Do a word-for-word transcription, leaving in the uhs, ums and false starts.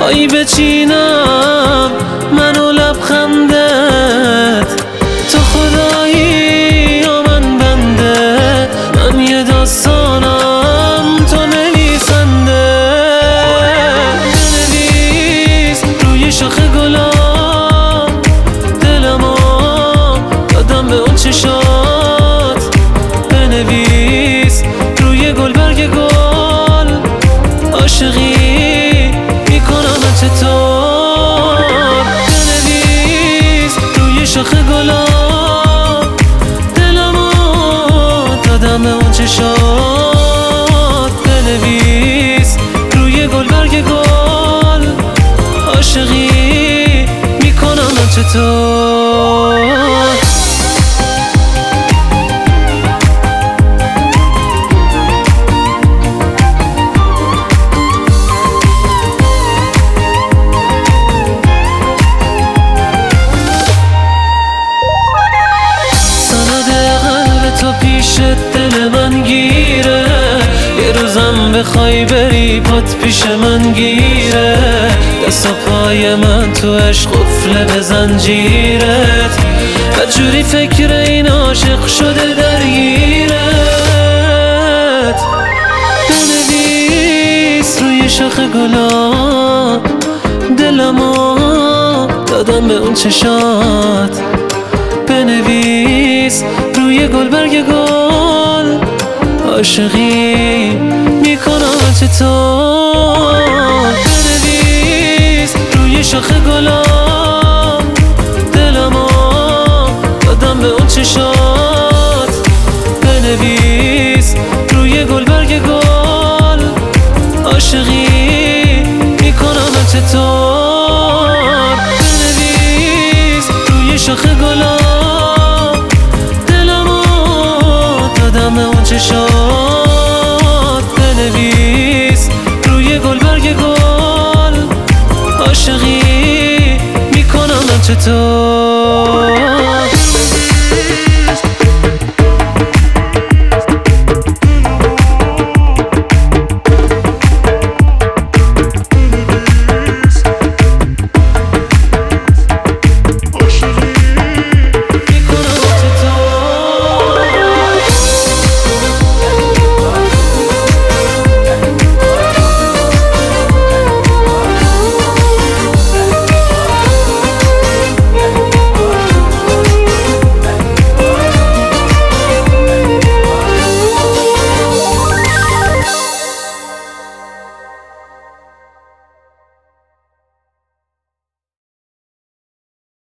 پایی بچینم منو لبخندت، تو خدایی یا من بنده، من یه داستانم تو نویسنده. بنویس روی شاخ گلام دلمو دادم به اون چشات، بنویس روی گل برگ گل عاشقی میکنم چطور. بنویس روی شاخ گلام دلمو دادم به اون چشات، بنویس روی گل برگ گل عاشقی میکنم چطور. تو پیش دل من گیره، یه روزم بخوای بری پات پیش من گیره، دست و پای من تو عشق قفله به زنجیرت، بدجوری فکر این عاشق شده درگیرت. بنویس روی شاخ گلا دلمو دادم به اون چشات، بنویس روی گل برگ گل عاشقی میکنم چطور. بنویس روی شاخ گلام دلمو دادم به اون چشات، بنویس روی گل برگ گل عاشقی میکنم چطور. بنویس روی شاخ گلام دادم اون چشات، بنویس روی گل برگ گل عاشقی میکنم چطور.